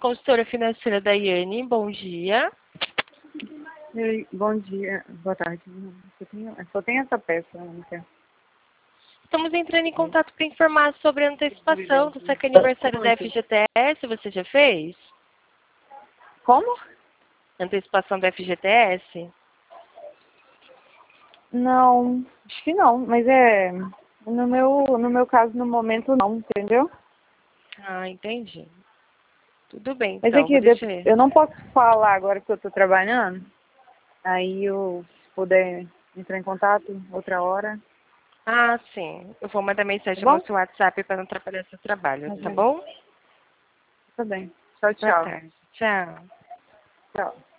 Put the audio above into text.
consultora financeira Daiane, bom dia. Oi, bom dia, boa tarde. Só tem essa peça, não quero. Estamos entrando em contato para informar sobre a antecipação do seu aniversário da FGTS. Você já fez? Como? Antecipação da FGTS? Não, acho que não, mas no meu caso, no momento, não, entendeu? Ah, entendi. Tudo bem, Mas então, aqui, vou deixar. eu não posso falar agora que eu tô trabalhando, aí eu, se puder entrar em contato outra hora, Ah, sim. Eu vou mandar tá mensagem no bom? seu WhatsApp para não atrapalhar seu trabalho, tá Bem. bom? Tá bem. Tchau, Boa tchau. tarde. Tchau. Tchau.